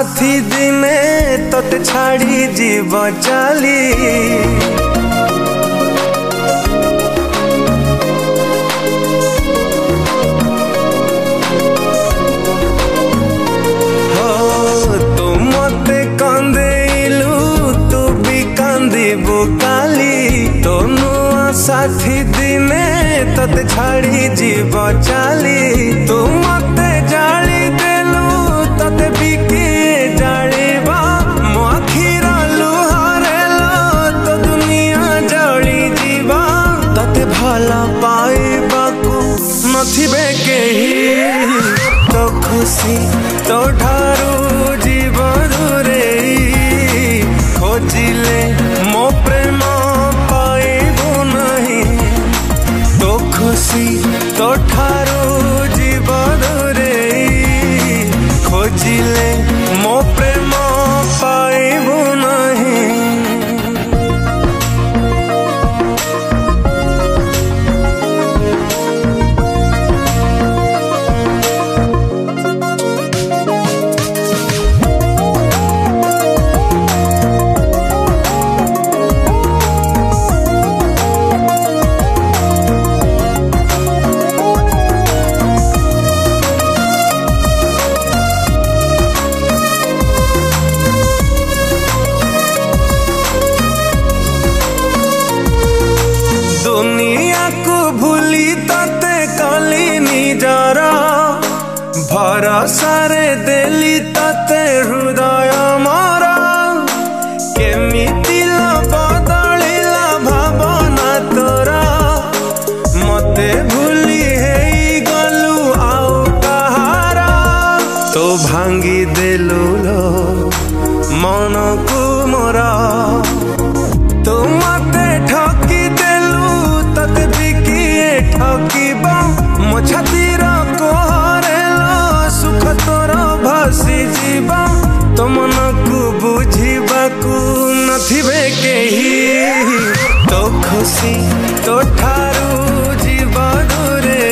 साथी दिने तोते छाड़ी जीव चली तो नुआ साथी दिने तोते छाड़ी जीव चली तू मते जाली देलु तोते बिकी जालिबा मो आखिर लुहरेलो तो दुनिया जली जीवा तोते भला पाइबाकू नथिबे केही तो खुशी तो ठारू जीव दूरे खोजिले मो प्रेम पाइबू नहीं तो खुशी तो ठारू जीव दूरे खोजिले मो प्रेम पाइबू नहीं। दुनिया को भूली तते कली निजर भरोसा रे देली तते हृदय मोर केमिति बदलिला भावना तोर मते भूली हेई गलु आउ कहार तो भांगी देलु लो मन को मोर तो मते ठकी तते बिकिए ठकीबा मो छातीर कोहरेलो सुख तोर भासी जीवा तो मन को बुझीबाकू नथिबे केही तो खुशी तो ठारू जीव दूरे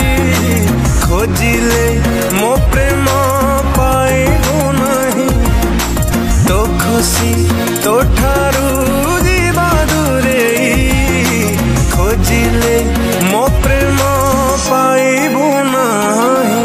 खोजिले मो प्रेम पाइबू नहीं तो खुशी तो ठारू जीव दूरे खोजिले मो प्रेम पाइबू नहीं।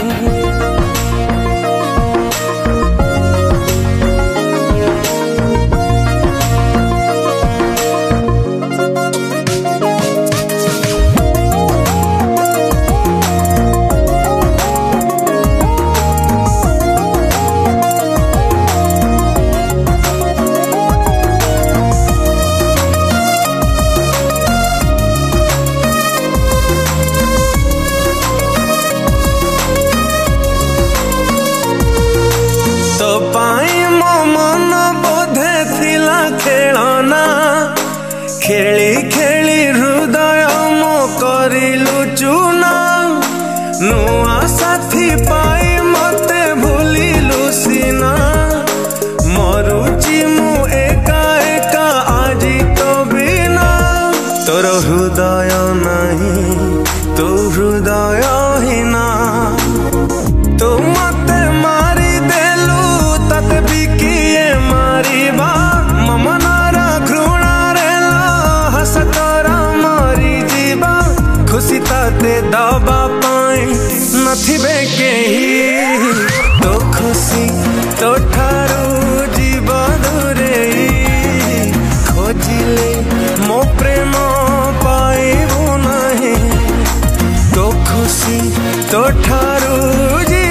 तो पाई मो मन बोधे थिला खेलना खेली खेली हृदय मो करिलु चूना नुआ साथी पाई मते भूलिलु सीना मरुची मु एका एका आजी तो बिना तोर हृदय नहीं तू हृदय ही ना तो मते मारी देलु तते बिकिए मारिबा ममनार घृणारे हस तोर मरी जीवा खुशी ताते दबा पाई नथिबे केही तो खुशी तो ठारू जीव दूरे खोजिले मो प्रेम पाइबू नहीं तो खुशी तो ठारू